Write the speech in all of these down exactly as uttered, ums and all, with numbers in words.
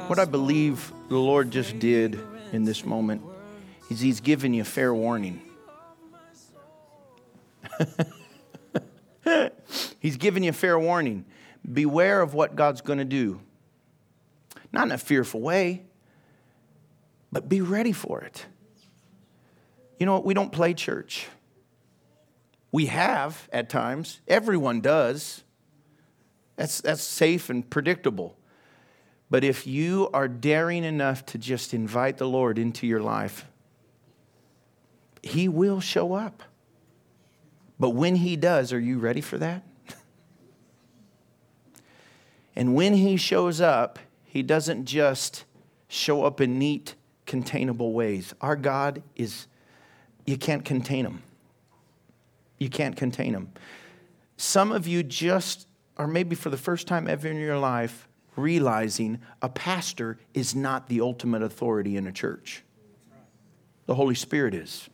What I believe the Lord just did in this moment is He's given you fair warning. He's given you fair warning. Beware of what God's going to do. Not in a fearful way, but be ready for it. You know what? We don't play church. We have at times. Everyone does. That's, that's safe and predictable. But if you are daring enough to just invite the Lord into your life, He will show up. But when He does, are you ready for that? And when He shows up, He doesn't just show up in neat, containable ways. Our God is, you can't contain Him. You can't contain Him. Some of you just, or maybe for the first time ever in your life, realizing a pastor is not the ultimate authority in a church. The Holy Spirit is.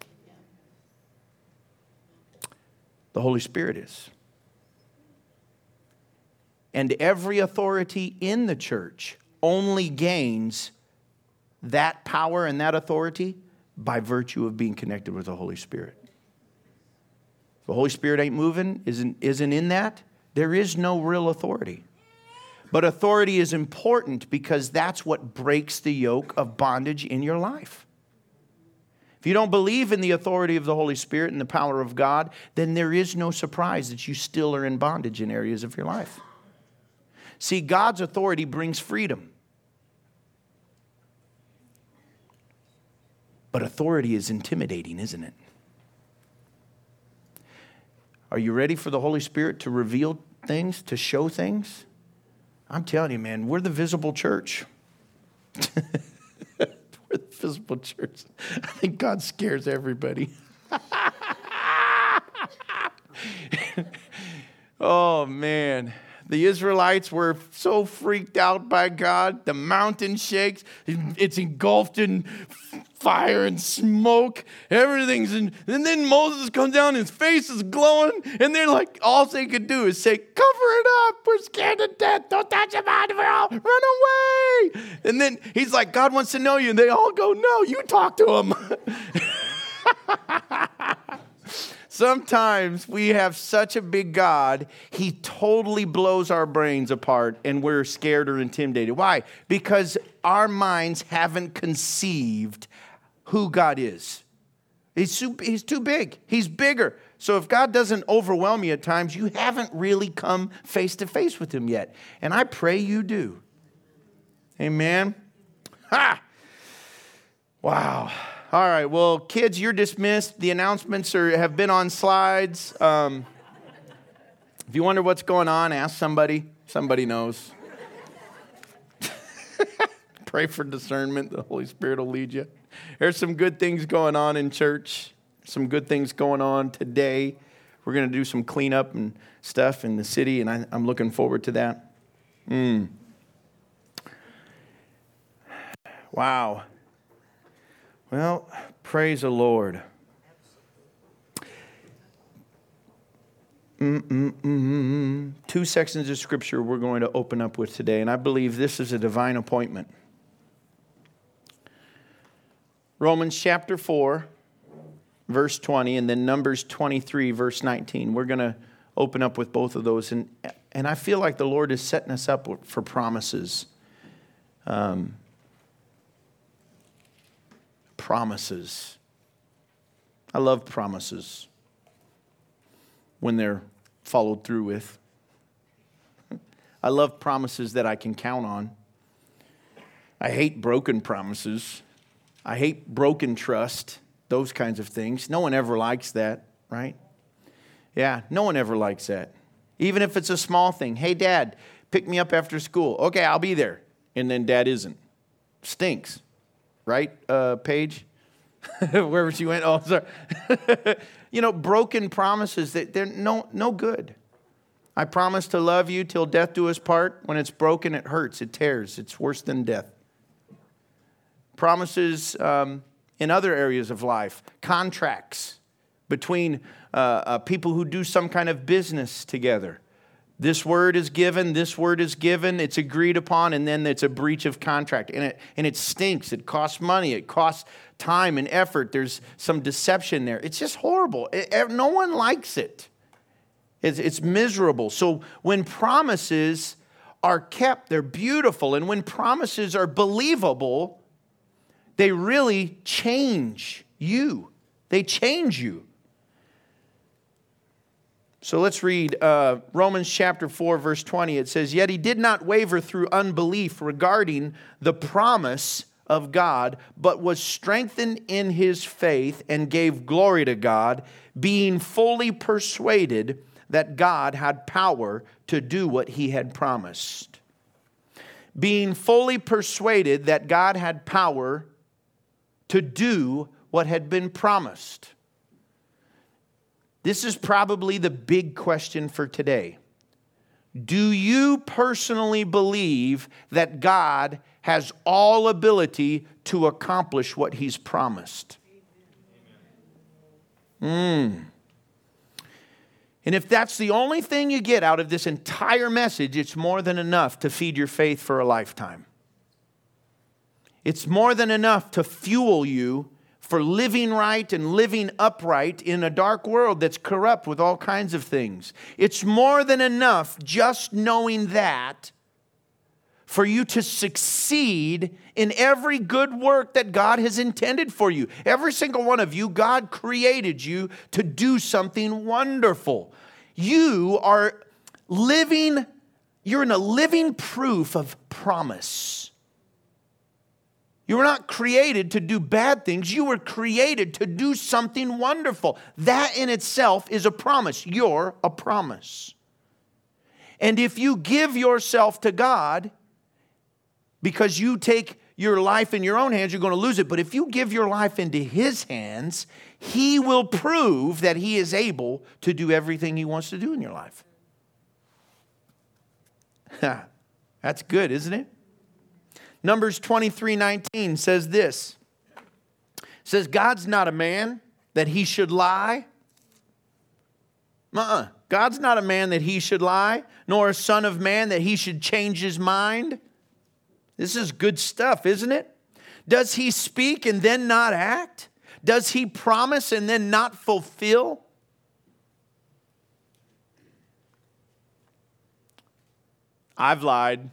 The Holy Spirit is. And every authority in the church only gains that power and that authority by virtue of being connected with the Holy Spirit. If the Holy Spirit ain't moving, isn't, isn't in that, there is no real authority. But authority is important because that's what breaks the yoke of bondage in your life. If you don't believe in the authority of the Holy Spirit and the power of God, then there is no surprise that you still are in bondage in areas of your life. See, God's authority brings freedom. But authority is intimidating, isn't it? Are you ready for the Holy Spirit to reveal things, to show things? I'm telling you, man, we're the visible church. We're the visible church. I think God scares everybody. Oh, man. The Israelites were so freaked out by God. The mountain shakes. It's engulfed in fire and smoke. Everything's in. And then Moses comes down. His face is glowing. And they're like, all they could do is say, cover it up. We're scared to death. Don't touch him. We're all run away. And then he's like, God wants to know you. And they all go, no, you talk to him. Sometimes we have such a big God, He totally blows our brains apart and we're scared or intimidated. Why? Because our minds haven't conceived who God is. He's too, he's too big. He's bigger. So if God doesn't overwhelm you at times, you haven't really come face to face with Him yet. And I pray you do. Amen. Ha! Wow. All right, well, kids, you're dismissed. The announcements are, have been on slides. Um, if you wonder what's going on, ask somebody. Somebody knows. Pray for discernment. The Holy Spirit will lead you. There's some good things going on in church. Some good things going on today. We're going to do some cleanup and stuff in the city, and I, I'm looking forward to that. Mm. Wow. Well, praise the Lord. Mm-mm-mm. Two sections of Scripture we're going to open up with today, and I believe this is a divine appointment. Romans chapter four, verse twenty, and then Numbers twenty-three, verse nineteen. We're going to open up with both of those, and, and I feel like the Lord is setting us up for promises. Um Promises. I love promises when they're followed through with. I love promises that I can count on. I hate broken promises. I hate broken trust, those kinds of things. No one ever likes that, right? Yeah, no one ever likes that. Even if it's a small thing. Hey, Dad, pick me up after school. Okay, I'll be there. And then Dad isn't. Stinks. Right, uh, Paige? Wherever she went. Oh, sorry. You know, broken promises, that they're no, no good. I promise to love you till death do us part. When it's broken, it hurts. It tears. It's worse than death. Promises um, in other areas of life. Contracts between uh, uh, people who do some kind of business together. This word is given, this word is given, it's agreed upon, and then it's a breach of contract. And it, and it stinks. It costs money. It costs time and effort. There's some deception there. It's just horrible. It, no one likes it. It's, it's miserable. So when promises are kept, they're beautiful. And when promises are believable, they really change you. They change you. So let's read uh, Romans chapter four, verse twenty. It says, "Yet he did not waver through unbelief regarding the promise of God, but was strengthened in his faith and gave glory to God, being fully persuaded that God had power to do what he had promised." Being fully persuaded that God had power to do what had been promised. This is probably the big question for today. Do you personally believe that God has all ability to accomplish what he's promised? Mm. And if that's the only thing you get out of this entire message, it's more than enough to feed your faith for a lifetime. It's more than enough to fuel you for living right and living upright in a dark world that's corrupt with all kinds of things. It's more than enough just knowing that for you to succeed in every good work that God has intended for you. Every single one of you, God created you to do something wonderful. You are living, you're in a living proof of promise. You were not created to do bad things. You were created to do something wonderful. That in itself is a promise. You're a promise. And if you give yourself to God, because you take your life in your own hands, you're going to lose it. But if you give your life into his hands, he will prove that he is able to do everything he wants to do in your life. That's good, isn't it? Numbers twenty-three nineteen says this. It says, God's not a man that he should lie. Uh-uh. God's not a man that he should lie, nor a son of man that he should change his mind. This is good stuff, isn't it? Does he speak and then not act? Does he promise and then not fulfill? I've lied.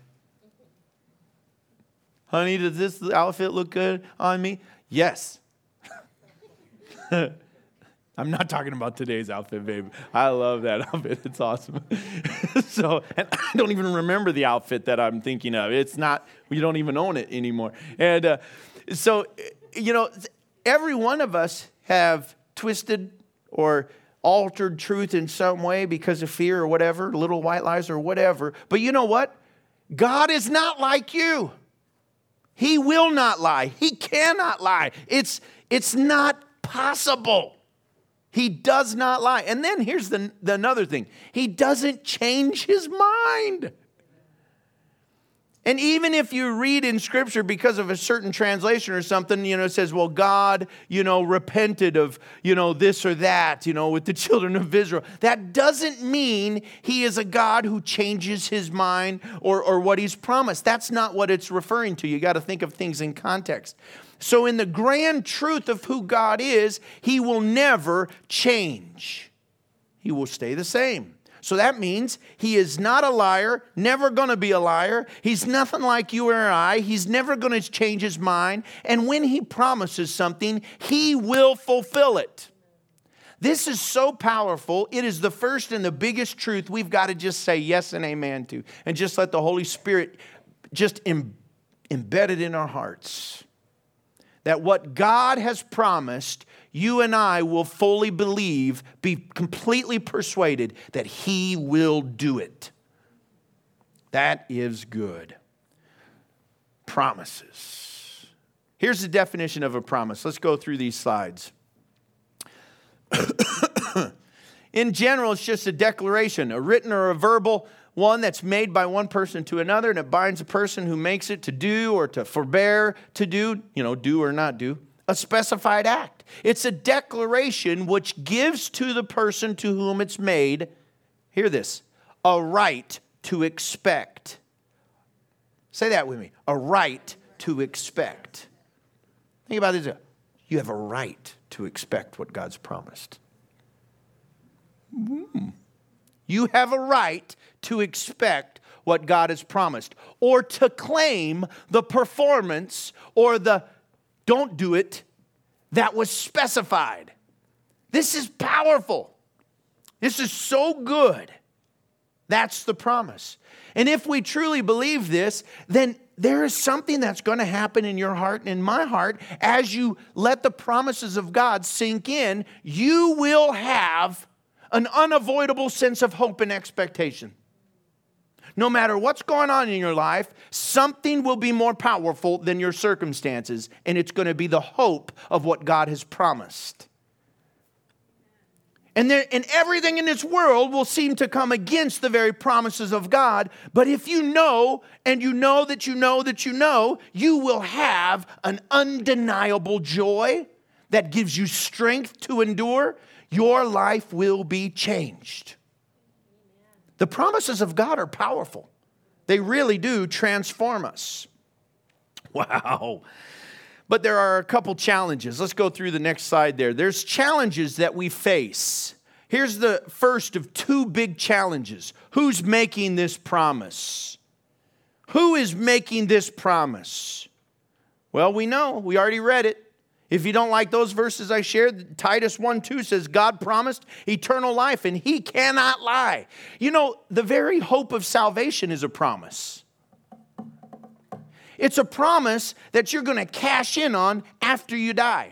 Honey, does this outfit look good on me? Yes. I'm not talking about today's outfit, babe. I love that outfit. It's awesome. So, and I don't even remember the outfit that I'm thinking of. It's not, we don't even own it anymore. And uh, so, you know, every one of us have twisted or altered truth in some way because of fear or whatever, little white lies or whatever. But you know what? God is not like you. He will not lie. He cannot lie. It's, it's not possible. He does not lie. And then here's the, the another thing. He doesn't change his mind. And even if you read in Scripture because of a certain translation or something, you know, it says, well, God, you know, repented of, you know, this or that, you know, with the children of Israel. That doesn't mean he is a God who changes his mind or, or what he's promised. That's not what it's referring to. You got to think of things in context. So in the grand truth of who God is, he will never change. He will stay the same. So that means he is not a liar, never going to be a liar. He's nothing like you or I. He's never going to change his mind. And when he promises something, he will fulfill it. This is so powerful. It is the first and the biggest truth we've got to just say yes and amen to. And just let the Holy Spirit just em- embed it in our hearts. That what God has promised, you and I will fully believe, be completely persuaded that he will do it. That is good. Promises. Here's the definition of a promise. Let's go through these slides. In general, it's just a declaration, a written or a verbal one that's made by one person to another, and it binds a person who makes it to do or to forbear to do, you know, do or not do, a specified act. It's a declaration which gives to the person to whom it's made, hear this, a right to expect. Say that with me. A right to expect. Think about this. You have a right to expect what God's promised. Mm. You have a right to expect what God has promised, or to claim the performance or the don't do it that was specified. This is powerful. This is so good. That's the promise. And if we truly believe this, then there is something that's going to happen in your heart and in my heart as you let the promises of God sink in. You will have an unavoidable sense of hope and expectation. No matter what's going on in your life, something will be more powerful than your circumstances, and it's going to be the hope of what God has promised. And, there, and everything in this world will seem to come against the very promises of God. But if you know, and you know that you know that you know, you will have an undeniable joy that gives you strength to endure. Your life will be changed. The promises of God are powerful. They really do transform us. Wow. But there are a couple challenges. Let's go through the next slide there. There's challenges that we face. Here's the first of two big challenges. Who's making this promise? Who is making this promise? Well, we know. We already read it. If you don't like those verses I shared, Titus one two says, God promised eternal life, and He cannot lie. You know, the very hope of salvation is a promise. It's a promise that you're going to cash in on after you die.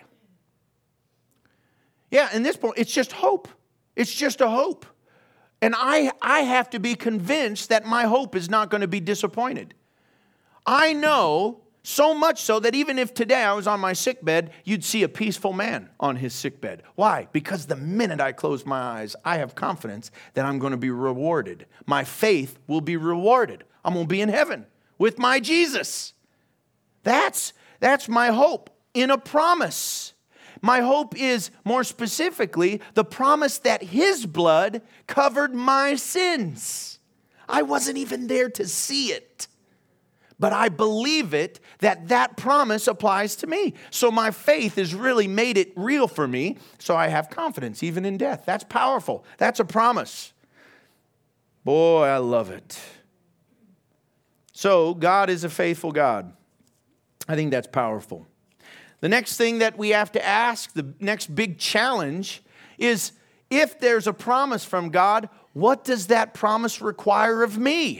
Yeah, in this point, it's just hope. It's just a hope. And I, I have to be convinced that my hope is not going to be disappointed. I know so much so that even if today I was on my sickbed, you'd see a peaceful man on his sickbed. Why? Because the minute I close my eyes, I have confidence that I'm going to be rewarded. My faith will be rewarded. I'm going to be in heaven with my Jesus. That's, that's my hope in a promise. My hope is, more specifically, the promise that His blood covered my sins. I wasn't even there to see it. But I believe it, that that promise applies to me. So my faith has really made it real for me. So I have confidence, even in death. That's powerful. That's a promise. Boy, I love it. So God is a faithful God. I think that's powerful. The next thing that we have to ask, the next big challenge, is if there's a promise from God, what does that promise require of me?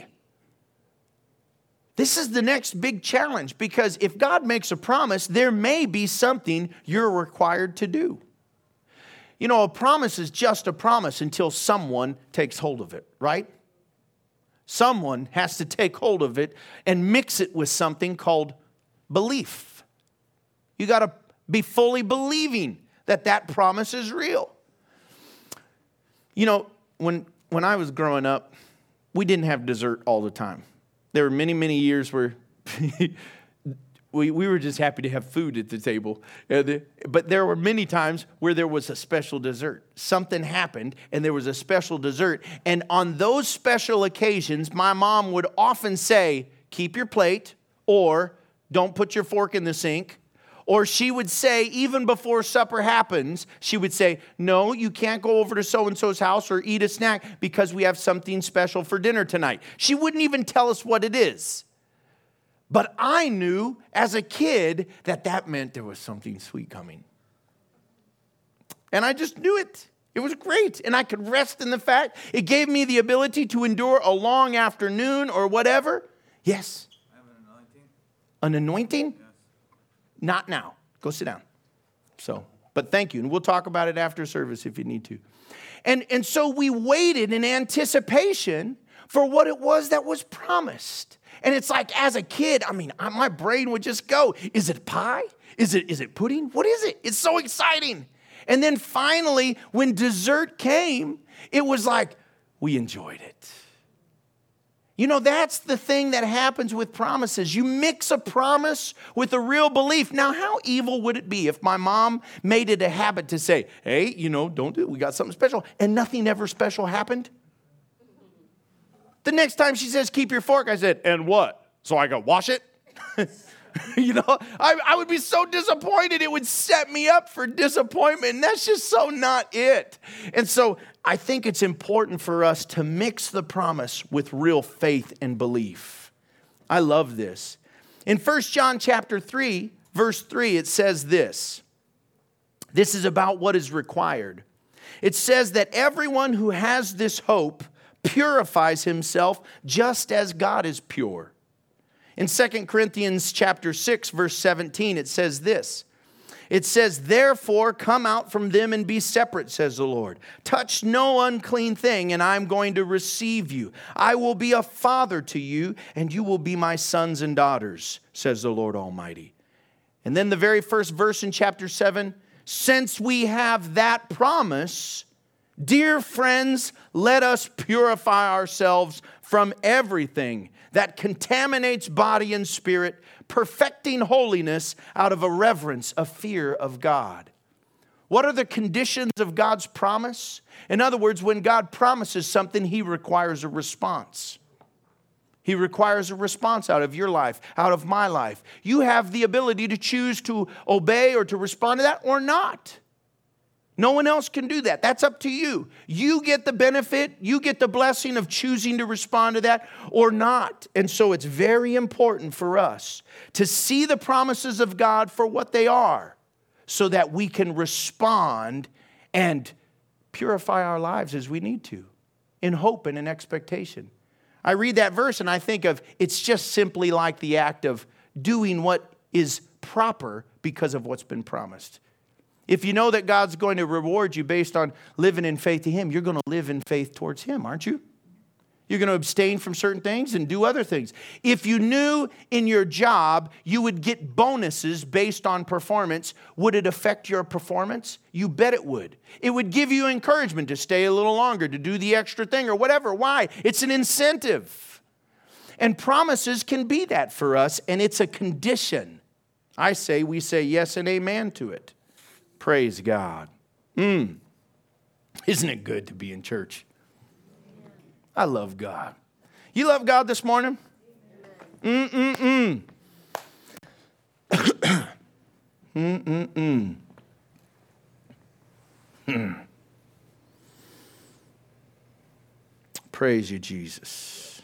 This is the next big challenge, because if God makes a promise, there may be something you're required to do. You know, a promise is just a promise until someone takes hold of it, right? Someone has to take hold of it and mix it with something called belief. You got to be fully believing that that promise is real. You know, when when I was growing up, we didn't have dessert all the time. There were many, many years where we, we were just happy to have food at the table. Uh, the, but there were many times where there was a special dessert. Something happened and there was a special dessert. And on those special occasions, my mom would often say, keep your plate, or don't put your fork in the sink. Or she would say, even before supper happens, she would say, no, you can't go over to so-and-so's house or eat a snack because we have something special for dinner tonight. She wouldn't even tell us what it is. But I knew as a kid that that meant there was something sweet coming. And I just knew it. It was great. And I could rest in the fact it gave me the ability to endure a long afternoon or whatever. Yes? I have an anointing. An anointing? Yes. Not now. Go sit down. So, but thank you. And we'll talk about it after service if you need to. And, and so we waited in anticipation for what it was that was promised. And it's like, as a kid, I mean, my brain would just go, is it pie? Is it, is it pudding? What is it? It's so exciting. And then finally, when dessert came, it was like, we enjoyed it. You know, that's the thing that happens with promises. You mix a promise with a real belief. Now, how evil would it be if my mom made it a habit to say, hey, you know, don't do it. We got something special. And nothing ever special happened? The next time she says, keep your fork, I said, and what? So I go, wash it? You know, I, I would be so disappointed. It would set me up for disappointment. And that's just so not it. And so I think it's important for us to mix the promise with real faith and belief. I love this. In First John chapter three, verse three, it says this. This is about what is required. It says that everyone who has this hope purifies himself just as God is pure. In Second Corinthians chapter six, verse seventeen, it says this. It says, therefore, come out from them and be separate, says the Lord. Touch no unclean thing, and I'm going to receive you. I will be a father to you, and you will be my sons and daughters, says the Lord Almighty. And then the very first verse in chapter seven, since we have that promise, dear friends, let us purify ourselves from everything that contaminates body and spirit, perfecting holiness out of a reverence, a fear of God. What are the conditions of God's promise? In other words, when God promises something, He requires a response. He requires a response out of your life, out of my life. You have the ability to choose to obey or to respond to that or not. No one else can do that. That's up to you. You get the benefit, you get the blessing of choosing to respond to that or not. And so it's very important for us to see the promises of God for what they are so that we can respond and purify our lives as we need to in hope and in expectation. I read that verse and I think of it's just simply like the act of doing what is proper because of what's been promised. If you know that God's going to reward you based on living in faith to Him, you're going to live in faith towards Him, aren't you? You're going to abstain from certain things and do other things. If you knew in your job you would get bonuses based on performance, would it affect your performance? You bet it would. It would give you encouragement to stay a little longer, to do the extra thing or whatever. Why? It's an incentive. And promises can be that for us, and it's a condition. I say we say yes and amen to it. Praise God. Mm. Isn't it good to be in church? I love God. You love God this morning? Mm-mm-mm. Mm-mm-mm. Hmm. Praise you, Jesus.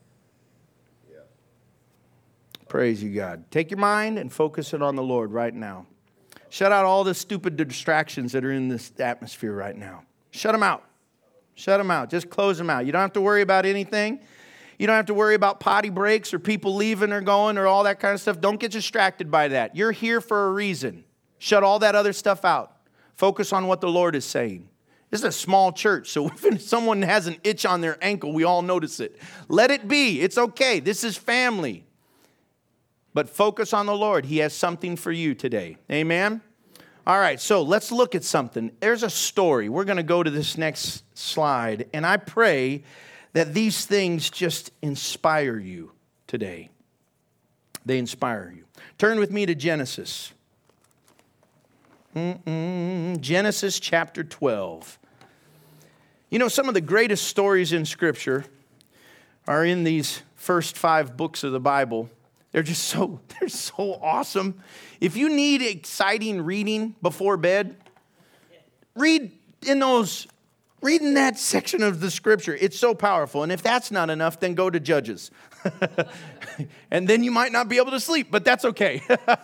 Praise you, God. Take your mind and focus it on the Lord right now. Shut out all the stupid distractions that are in this atmosphere right now. Shut them out. Shut them out. Just close them out. You don't have to worry about anything. You don't have to worry about potty breaks or people leaving or going or all that kind of stuff. Don't get distracted by that. You're here for a reason. Shut all that other stuff out. Focus on what the Lord is saying. This is a small church, so if someone has an itch on their ankle, we all notice it. Let it be. It's okay. This is family. But focus on the Lord. He has something for you today. Amen? All right, so let's look at something. There's a story. We're going to go to this next slide. And I pray that these things just inspire you today. They inspire you. Turn with me to Genesis. Mm-mm. Genesis chapter twelve. You know, some of the greatest stories in Scripture are in these first five books of the Bible. They're just so, they're so awesome. If you need exciting reading before bed, read in those, read in that section of the Scripture. It's so powerful. And if that's not enough, then go to Judges. And then you might not be able to sleep, but that's okay.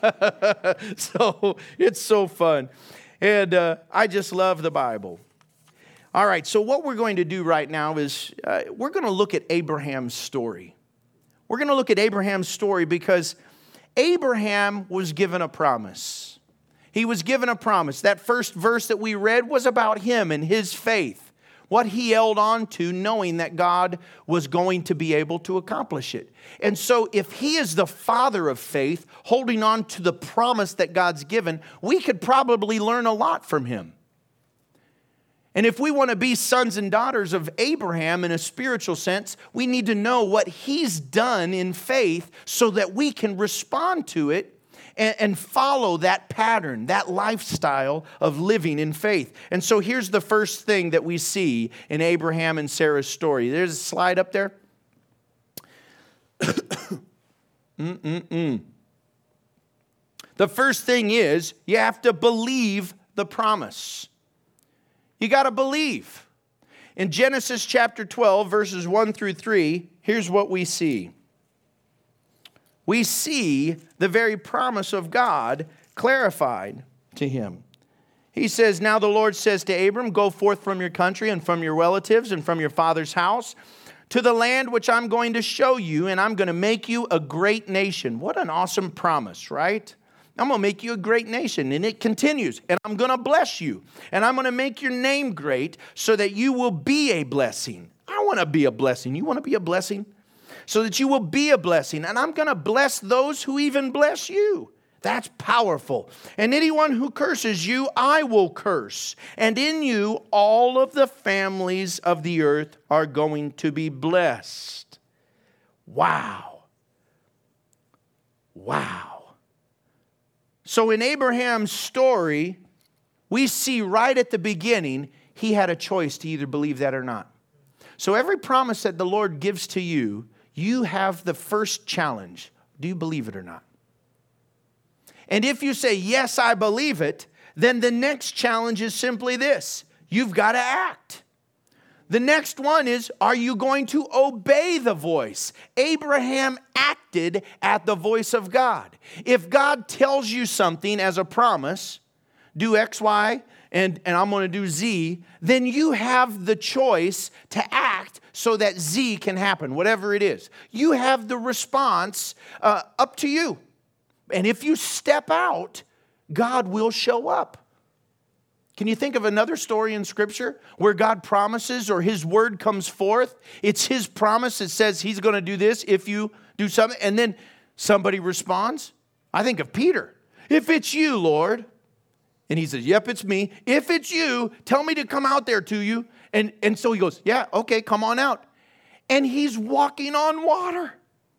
So it's so fun. And uh, I just love the Bible. All right, so what we're going to do right now is uh, we're going to look at Abraham's story. We're going to look at Abraham's story because Abraham was given a promise. He was given a promise. That first verse that we read was about him and his faith, what he held on to, knowing that God was going to be able to accomplish it. And so if he is the father of faith, holding on to the promise that God's given, we could probably learn a lot from him. And if we want to be sons and daughters of Abraham in a spiritual sense, we need to know what he's done in faith so that we can respond to it and, and follow that pattern, that lifestyle of living in faith. And so here's the first thing that we see in Abraham and Sarah's story. There's a slide up there. Mm-mm-mm. The first thing is you have to believe the promise. You got to believe. In Genesis chapter twelve, verses one through three, here's what we see. We see the very promise of God clarified to him. He says, now the Lord says to Abram, go forth from your country and from your relatives and from your father's house to the land which I'm going to show you, and I'm going to make you a great nation. What an awesome promise, right? I'm going to make you a great nation. And it continues. And I'm going to bless you. And I'm going to make your name great so that you will be a blessing. I want to be a blessing. You want to be a blessing? So that you will be a blessing. And I'm going to bless those who even bless you. That's powerful. And anyone who curses you, I will curse. And in you, all of the families of the earth are going to be blessed. Wow. Wow. So in Abraham's story, we see right at the beginning, he had a choice to either believe that or not. So every promise that the Lord gives to you, you have the first challenge. Do you believe it or not? And if you say, yes, I believe it, then the next challenge is simply this. You've got to act. The next one is, are you going to obey the voice? Abraham acted at the voice of God. If God tells you something as a promise, do X, Y, and, and I'm going to do Z, then you have the choice to act so that Z can happen, whatever it is. You have the response uh, up to you. And if you step out, God will show up. Can you think of another story in Scripture where God promises or His word comes forth? It's His promise that says He's going to do this if you do something. And then somebody responds. I think of Peter. If it's you, Lord. And he says, yep, it's me. If it's you, tell me to come out there to you. And, and so he goes, yeah, okay, come on out. And he's walking on water.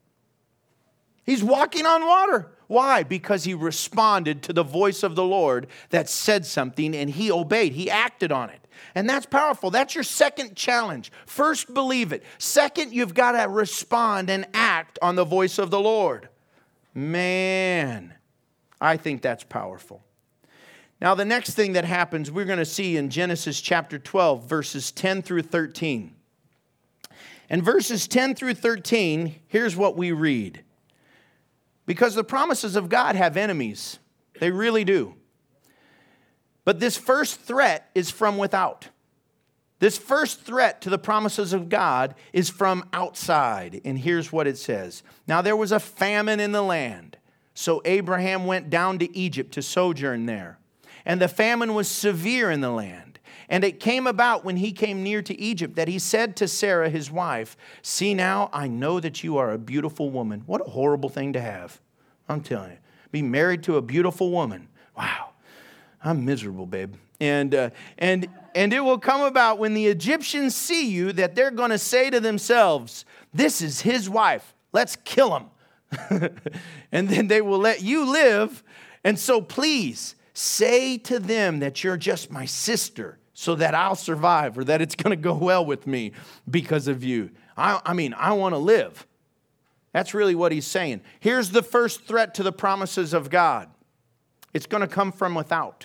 He's walking on water. Why? Because he responded to the voice of the Lord that said something and he obeyed. He acted on it. And that's powerful. That's your second challenge. First, believe it. Second, you've got to respond and act on the voice of the Lord. Man, I think that's powerful. Now, the next thing that happens, we're going to see in Genesis chapter twelve, verses ten through thirteen. And verses ten through thirteen, here's what we read. Because the promises of God have enemies. They really do. But this first threat is from without. This first threat to the promises of God is from outside. And here's what it says. Now there was a famine in the land. So Abraham went down to Egypt to sojourn there. And the famine was severe in the land. And it came about when he came near to Egypt that he said to Sarah, his wife, see now, I know that you are a beautiful woman. What a horrible thing to have. I'm telling you. Be married to a beautiful woman. Wow. I'm miserable, babe. And, uh, and, and it will come about when the Egyptians see you that they're going to say to themselves, this is his wife. Let's kill him. And then they will let you live. And so please say to them that you're just my sister, so that I'll survive or that it's going to go well with me because of you. I, I mean, I want to live. That's really what he's saying. Here's the first threat to the promises of God. It's going to come from without.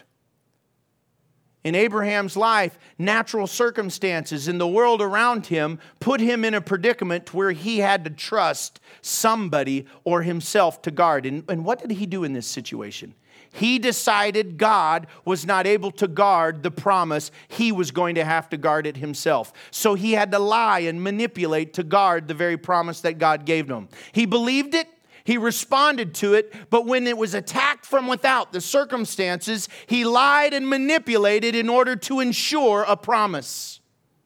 In Abraham's life, natural circumstances in the world around him put him in a predicament where he had to trust somebody or himself to guard. And, and what did he do in this situation? He decided God was not able to guard the promise. He was going to have to guard it himself. So he had to lie and manipulate to guard the very promise that God gave him. He believed it. He responded to it. But when it was attacked from without, the circumstances, he lied and manipulated in order to ensure a promise.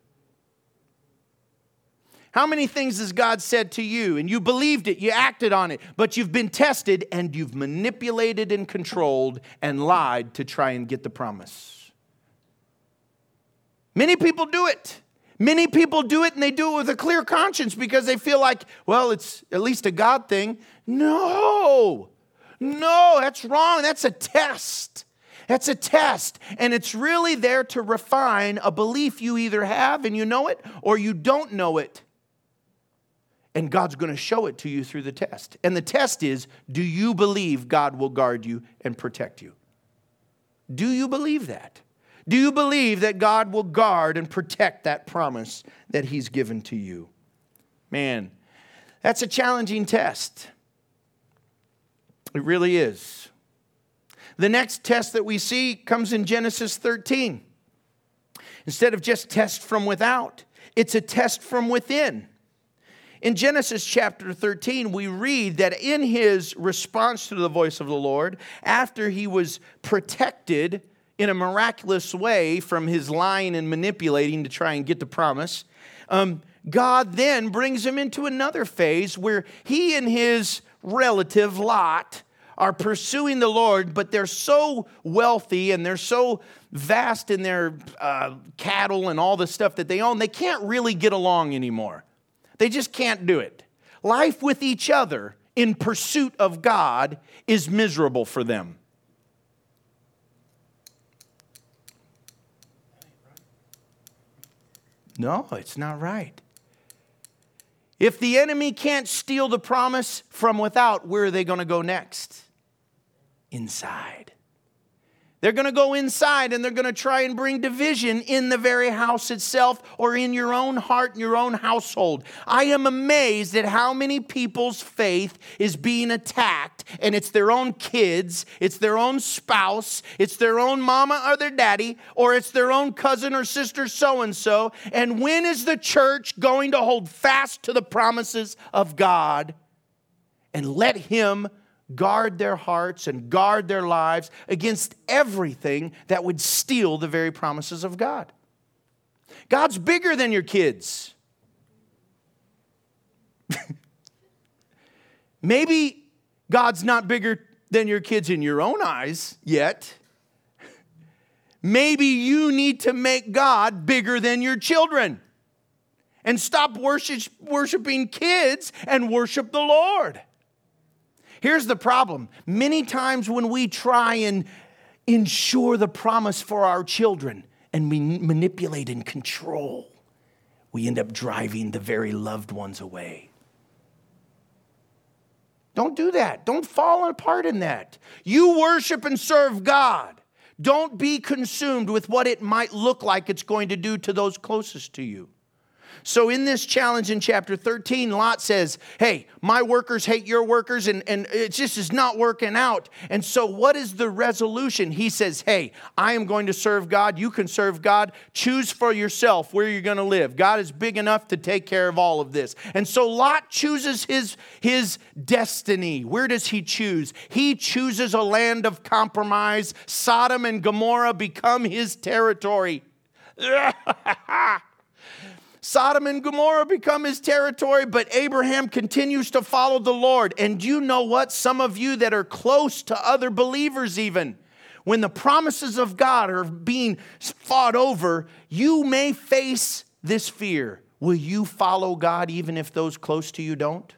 How many things has God said to you and you believed it, you acted on it, but you've been tested and you've manipulated and controlled and lied to try and get the promise? Many people do it. Many people do it and they do it with a clear conscience because they feel like, well, it's at least a God thing. No, no, that's wrong. That's a test. That's a test. And it's really there to refine a belief you either have and you know it or you don't know it. And God's going to show it to you through the test. And the test is, do you believe God will guard you and protect you? Do you believe that? Do you believe that God will guard and protect that promise that He's given to you? Man, that's a challenging test. It really is. The next test that we see comes in Genesis thirteen. Instead of just test from without, it's a test from within. In Genesis chapter thirteen, we read that in his response to the voice of the Lord, after he was protected in a miraculous way from his lying and manipulating to try and get the promise, um, God then brings him into another phase where he and his relative Lot are pursuing the Lord, but they're so wealthy and they're so vast in their uh, cattle and all the stuff that they own, they can't really get along anymore. They just can't do it. Life with each other in pursuit of God is miserable for them. No, it's not right. If the enemy can't steal the promise from without, where are they going to go next? Inside. They're going to go inside and they're going to try and bring division in the very house itself or in your own heart and your own household. I am amazed at how many people's faith is being attacked, and it's their own kids, it's their own spouse, it's their own mama or their daddy, or it's their own cousin or sister so-and-so. And when is the church going to hold fast to the promises of God and let Him guard their hearts and guard their lives against everything that would steal the very promises of God? God's bigger than your kids. Maybe God's not bigger than your kids in your own eyes yet. Maybe you need to make God bigger than your children and stop worship, worshiping kids and worship the Lord. Here's the problem. Many times when we try and ensure the promise for our children and we manipulate and control, we end up driving the very loved ones away. Don't do that. Don't fall apart in that. You worship and serve God. Don't be consumed with what it might look like it's going to do to those closest to you. So in this challenge in chapter thirteen, Lot says, hey, my workers hate your workers, and, and it just is not working out. And so what is the resolution? He says, hey, I am going to serve God. You can serve God. Choose for yourself where you're going to live. God is big enough to take care of all of this. And so Lot chooses his, his destiny. Where does he choose? He chooses a land of compromise. Sodom and Gomorrah become his territory. Sodom and Gomorrah become his territory, but Abraham continues to follow the Lord. And you know what? Some of you that are close to other believers even, when the promises of God are being fought over, you may face this fear. Will you follow God even if those close to you don't?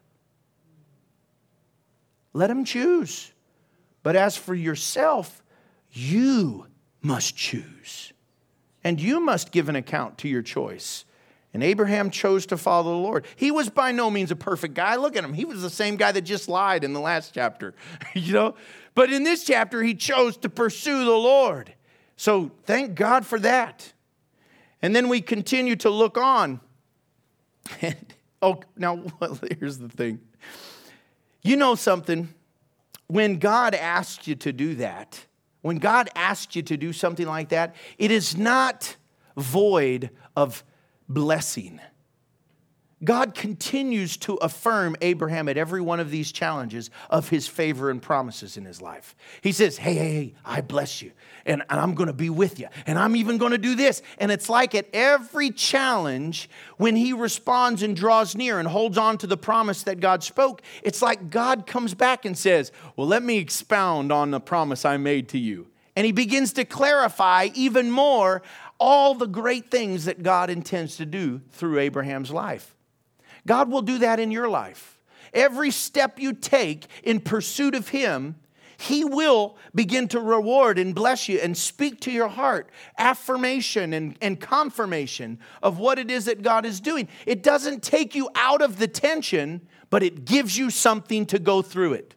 Let them choose. But as for yourself, you must choose. And you must give an account to your choice. And Abraham chose to follow the Lord. He was by no means a perfect guy. Look at him. He was the same guy that just lied in the last chapter. you know. But in this chapter, he chose to pursue the Lord. So thank God for that. And then we continue to look on. And, oh, now well, here's the thing. You know something? When God asks you to do that, when God asks you to do something like that, it is not void of blessing. God continues to affirm Abraham at every one of these challenges of his favor and promises in his life. He says, hey, hey, hey, I bless you, and, and I'm going to be with you, and I'm even going to do this. And it's like at every challenge, when he responds and draws near and holds on to the promise that God spoke, it's like God comes back and says, well, let me expound on the promise I made to you. And he begins to clarify even more all the great things that God intends to do through Abraham's life. God will do that in your life. Every step you take in pursuit of Him, He will begin to reward and bless you and speak to your heart affirmation and, and confirmation of what it is that God is doing. It doesn't take you out of the tension, but it gives you something to go through it.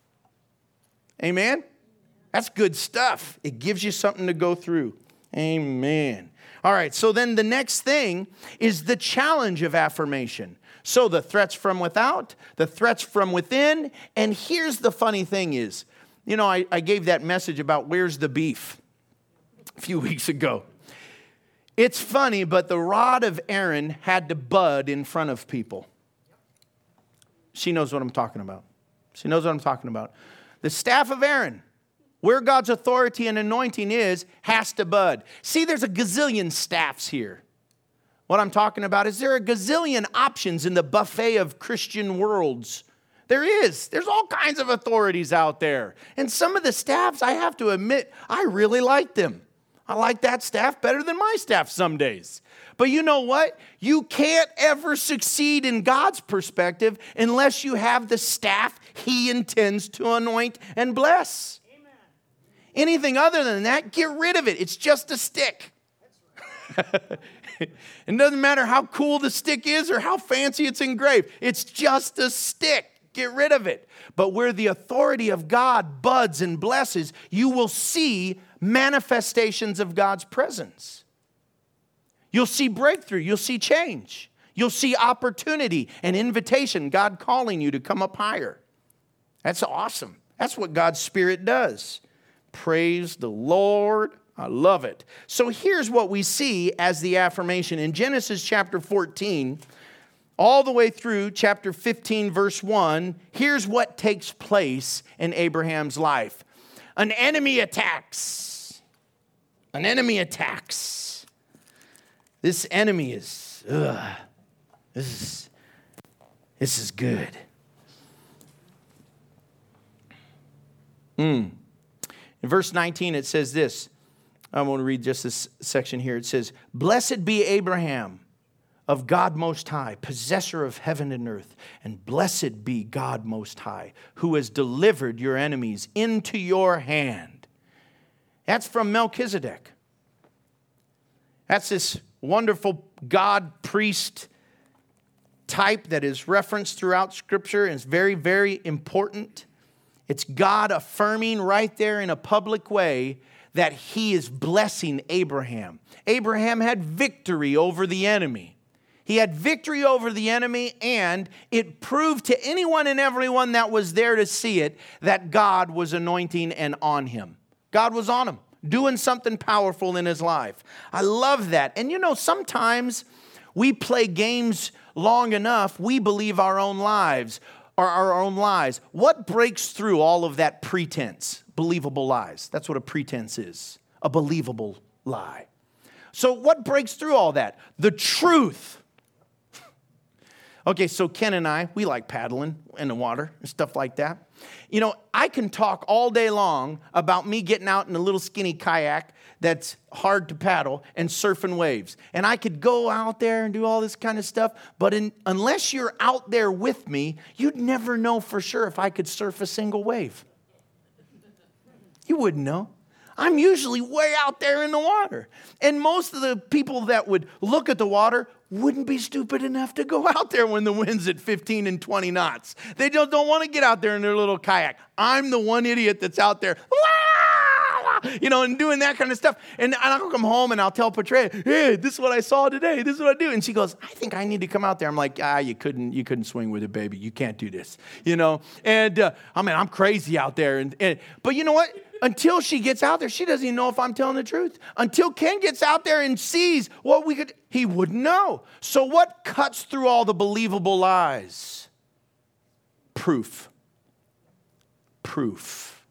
Amen? That's good stuff. It gives you something to go through. Amen. All right, so then the next thing is the challenge of affirmation. So the threats from without, the threats from within, and here's the funny thing is, you know, I, I gave that message about where's the beef a few weeks ago. It's funny, but the rod of Aaron had to bud in front of people. She knows what I'm talking about. She knows what I'm talking about. The staff of Aaron, where God's authority and anointing is, has to bud. See, there's a gazillion staffs here. What I'm talking about is there are a gazillion options in the buffet of Christian worlds. There is. There's all kinds of authorities out there. And some of the staffs, I have to admit, I really like them. I like that staff better than my staff some days. But you know what? You can't ever succeed in God's perspective unless you have the staff He intends to anoint and bless. Amen. Anything other than that, get rid of it. It's just a stick. It doesn't matter how cool the stick is or how fancy it's engraved. It's just a stick. Get rid of it. But where the authority of God buds and blesses, you will see manifestations of God's presence. You'll see breakthrough. You'll see change. You'll see opportunity and invitation. God calling you to come up higher. That's awesome. That's what God's Spirit does. Praise the Lord. I love it. So here's what we see as the affirmation. In Genesis chapter fourteen, all the way through chapter fifteen, verse one, here's what takes place in Abraham's life. An enemy attacks. An enemy attacks. This enemy is, ugh, this is, this is good. Mm. In verse nineteen, it says this. I want to read just this section here. It says, "Blessed be Abraham of God Most High, possessor of heaven and earth, and blessed be God Most High, who has delivered your enemies into your hand." That's from Melchizedek. That's this wonderful God priest type that is referenced throughout Scripture and is very, very important. It's God affirming right there in a public way that He is blessing Abraham. Abraham had victory over the enemy. He had victory over the enemy, and it proved to anyone and everyone that was there to see it that God was anointing and on him. God was on him, doing something powerful in his life. I love that. And you know, sometimes we play games long enough, we believe our own lives or our own lies. What breaks through all of that pretense? Believable lies. That's what a pretense is. A believable lie. So what breaks through all that? The truth. Okay, so Ken and I, we like paddling in the water and stuff like that. You know, I can talk all day long about me getting out in a little skinny kayak that's hard to paddle and surfing waves. And I could go out there and do all this kind of stuff, but in, unless you're out there with me, you'd never know for sure if I could surf a single wave. You wouldn't know. I'm usually way out there in the water. And most of the people that would look at the water wouldn't be stupid enough to go out there when the wind's at fifteen and twenty knots. They just don't want to get out there in their little kayak. I'm the one idiot that's out there, you know, and doing that kind of stuff. And I'll come home and I'll tell Patria, "Hey, this is what I saw today. This is what I do." And she goes, "I think I need to come out there." I'm like, "Ah, you couldn't, you couldn't swing with it, baby. You can't do this, you know." And uh, I mean, I'm crazy out there. And, and but you know what? Until she gets out there, she doesn't even know if I'm telling the truth. Until Ken gets out there and sees what we could, he wouldn't know. So what cuts through all the believable lies? Proof. Proof.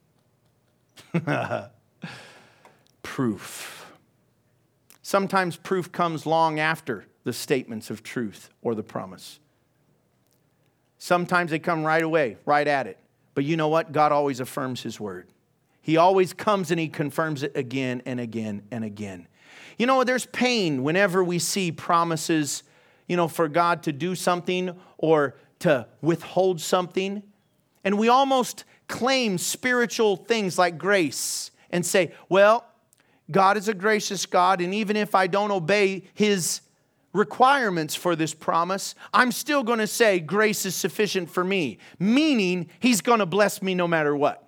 Proof. Sometimes proof comes long after the statements of truth or the promise. Sometimes they come right away, right at it. But you know what? God always affirms His word. He always comes and He confirms it again and again and again. You know, there's pain whenever we see promises, you know, for God to do something or to withhold something. And we almost claim spiritual things like grace and say, well, God is a gracious God, and even if I don't obey His requirements for this promise, I'm still going to say grace is sufficient for me, meaning He's going to bless me no matter what.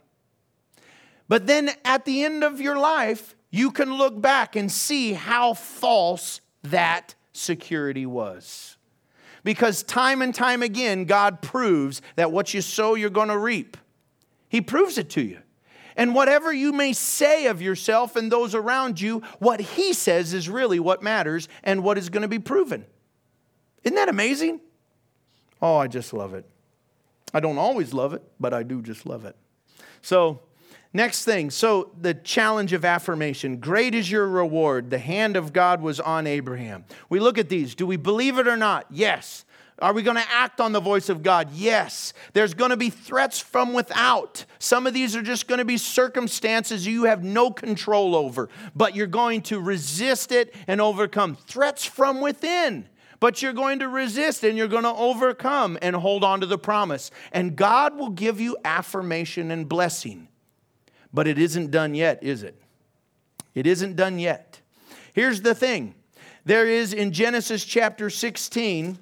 But then at the end of your life, you can look back and see how false that security was. Because time and time again, God proves that what you sow, you're going to reap. He proves it to you. And whatever you may say of yourself and those around you, what He says is really what matters and what is going to be proven. Isn't that amazing? Oh, I just love it. I don't always love it, but I do just love it. So, next thing. So, the challenge of affirmation. Great is your reward. The hand of God was on Abraham. We look at these. Do we believe it or not? Yes. Are we going to act on the voice of God? Yes. There's going to be threats from without. Some of these are just going to be circumstances you have no control over, but you're going to resist it and overcome. Threats from within, but you're going to resist and you're going to overcome and hold on to the promise. And God will give you affirmation and blessing. But it isn't done yet, is it? It isn't done yet. Here's the thing. There is in Genesis chapter sixteen,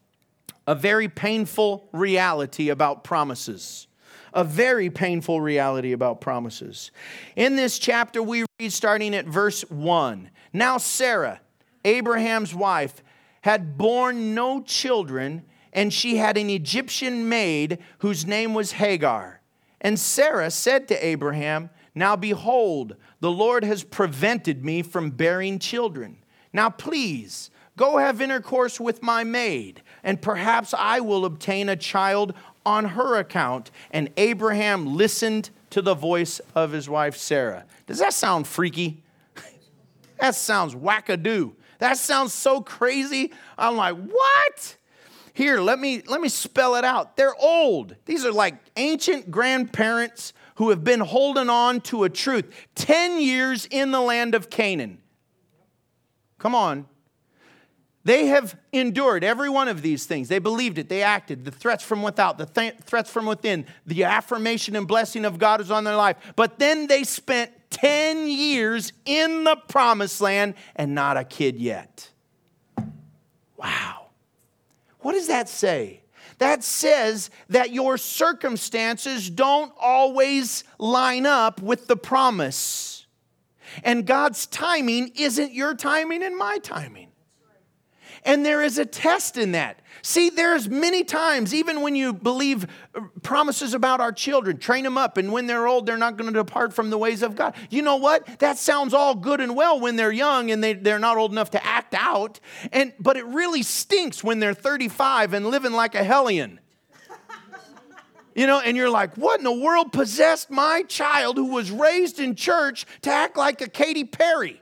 a very painful reality about promises. A very painful reality about promises. In this chapter, we read starting at verse one. Now Sarah, Abraham's wife, had borne no children, and she had an Egyptian maid whose name was Hagar. And Sarah said to Abraham, now behold, the Lord has prevented me from bearing children. Now please, go have intercourse with my maid, and perhaps I will obtain a child on her account. And Abraham listened to the voice of his wife Sarah. Does that sound freaky? That sounds wackadoo. That sounds so crazy. I'm like, what? Here, let me, let me spell it out. They're old. These are like ancient grandparents who have been holding on to a truth. Ten years in the land of Canaan. Come on. They have endured every one of these things. They believed it. They acted. The threats from without, the th- threats from within, the affirmation and blessing of God is on their life. But then they spent ten years in the promised land and not a kid yet. Wow. What does that say? That says that your circumstances don't always line up with the promise. And God's timing isn't your timing and my timing. And there is a test in that. See, there's many times, even when you believe promises about our children, train them up, and when they're old, they're not going to depart from the ways of God. You know what? That sounds all good and well when they're young and they, they're not old enough to act out. And but it really stinks when they're thirty-five and living like a hellion. You know, and you're like, what in the world possessed my child who was raised in church to act like a Katy Perry?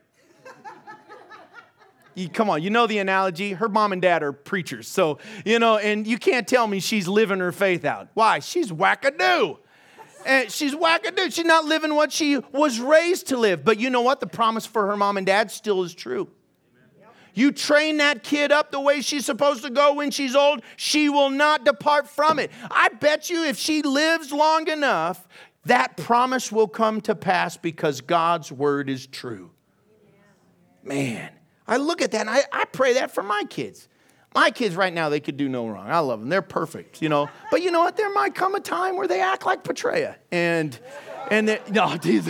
You, come on, you know the analogy. Her mom and dad are preachers. So, you know, and you can't tell me she's living her faith out. Why? She's wackadoo. And she's wackadoo. She's not living what she was raised to live. But you know what? The promise for her mom and dad still is true. You train that kid up the way she's supposed to go when she's old, she will not depart from it. I bet you if she lives long enough, that promise will come to pass because God's word is true. Man. I look at that and I, I pray that for my kids. My kids right now, they could do no wrong. I love them. They're perfect, you know. But you know what? There might come a time where they act like Petrea. And, and they, no, Jesus.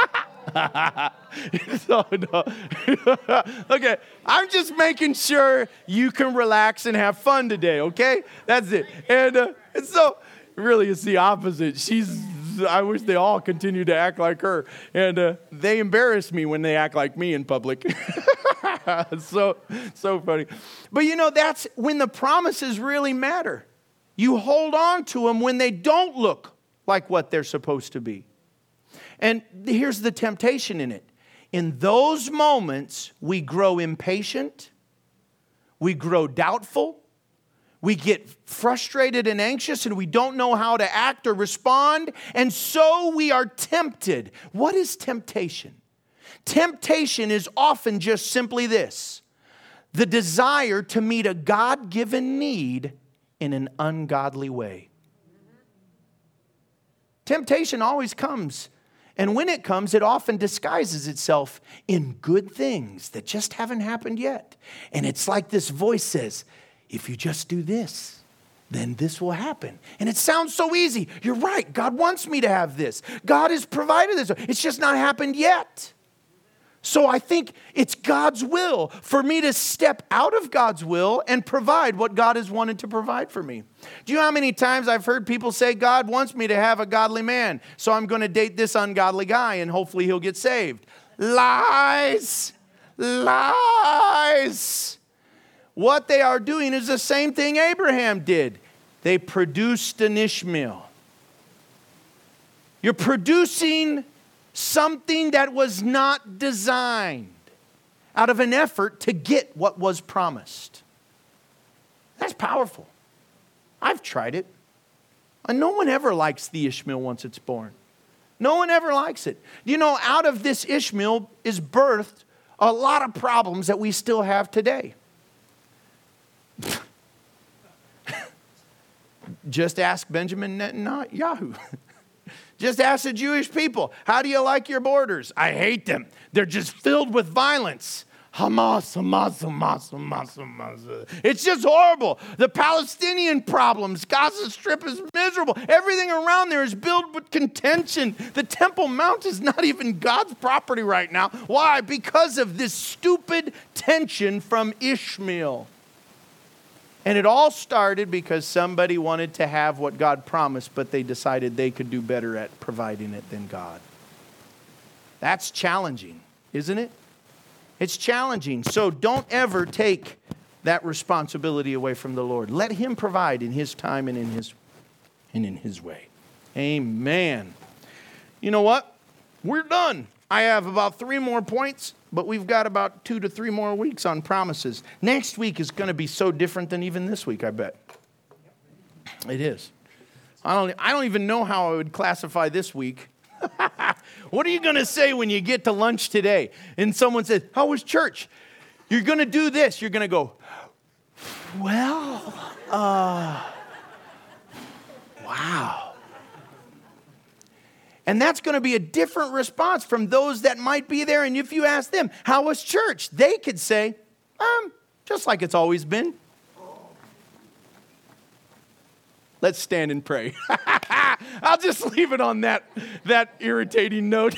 so, no. Okay, I'm just making sure you can relax and have fun today, okay? That's it. And, uh, and so, really, it's the opposite. She's, I wish they all continued to act like her. And uh, they embarrass me when they act like me in public. so, so funny. But you know, that's when the promises really matter. You hold on to them when they don't look like what they're supposed to be. And here's the temptation in it. In those moments, we grow impatient. We grow doubtful. We get frustrated and anxious, and we don't know how to act or respond. And so we are tempted. What is temptation? Temptation is often just simply this: the desire to meet a God-given need in an ungodly way. Temptation always comes. And when it comes, it often disguises itself in good things that just haven't happened yet. And it's like this voice says, if you just do this, then this will happen. And it sounds so easy. You're right. God wants me to have this. God has provided this. It's just not happened yet. So I think it's God's will for me to step out of God's will and provide what God has wanted to provide for me. Do you know how many times I've heard people say, God wants me to have a godly man, so I'm going to date this ungodly guy and hopefully he'll get saved? Lies! Lies! What they are doing is the same thing Abraham did. They produced an Ishmael. You're producing something that was not designed out of an effort to get what was promised. That's powerful. I've tried it. And no one ever likes the Ishmael once it's born. No one ever likes it. You know, out of this Ishmael is birthed a lot of problems that we still have today. Just ask Benjamin Netanyahu. Just ask the Jewish people, how do you like your borders? I hate them. They're just filled with violence. Hamas, Hamas, Hamas, Hamas, Hamas. It's just horrible. The Palestinian problems, Gaza Strip is miserable. Everything around there is filled with contention. The Temple Mount is not even God's property right now. Why? Because of this stupid tension from Ishmael. And it all started because somebody wanted to have what God promised, but they decided they could do better at providing it than God. That's challenging, isn't it? It's challenging. So don't ever take that responsibility away from the Lord. Let Him provide in His time and in His, and in His way. Amen. You know what? We're done. I have about three more points, but we've got about two to three more weeks on promises. Next week is going to be so different than even this week, I bet. It is. I don't, I don't even know how I would classify this week. What are you going to say when you get to lunch today and someone says, how was church? You're going to do this. You're going to go, well, uh, wow. And that's going to be a different response from those that might be there. And if you ask them, how was church? They could say, um, just like it's always been. Let's stand and pray. I'll just leave it on that, that irritating note.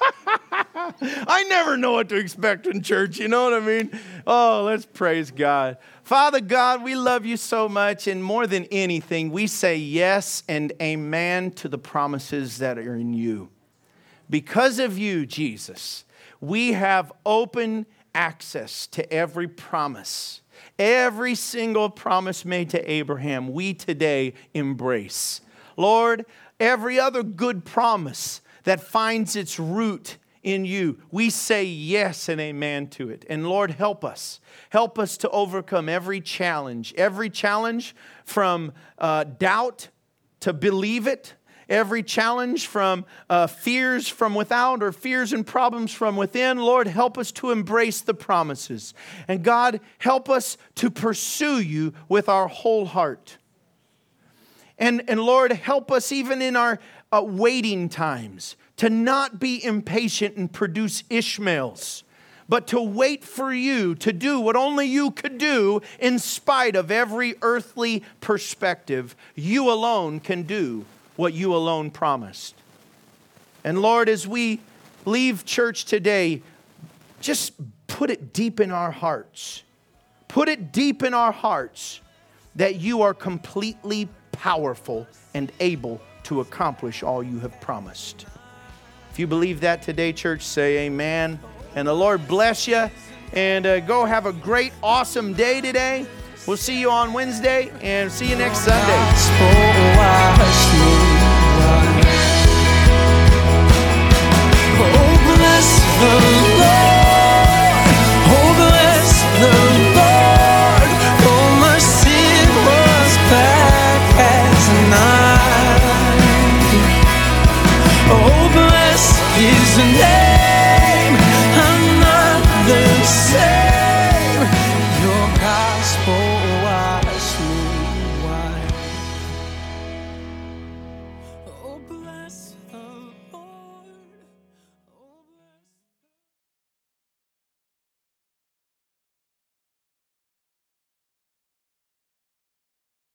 I never know what to expect in church, you know what I mean? Oh, let's praise God. Father God, we love you so much, and more than anything, we say yes and amen to the promises that are in you. Because of you, Jesus, we have open access to every promise. Every single promise made to Abraham, we today embrace. Lord, every other good promise that finds its root in you, we say yes and amen to it. And Lord, help us. Help us to overcome every challenge. Every challenge from uh, doubt to believe it. Every challenge from uh, fears from without or fears and problems from within. Lord, help us to embrace the promises. And God, help us to pursue you with our whole heart. And, and Lord, help us even in our uh, waiting times to not be impatient and produce Ishmaels, but to wait for you to do what only you could do in spite of every earthly perspective. You alone can do what you alone promised. And Lord, as we leave church today, just put it deep in our hearts. Put it deep in our hearts that you are completely powerful and able to accomplish all you have promised. If you believe that today, church, say amen. And the Lord bless you. And uh, go have a great, awesome day today. We'll see you on Wednesday and see you next Sunday. Isn't it?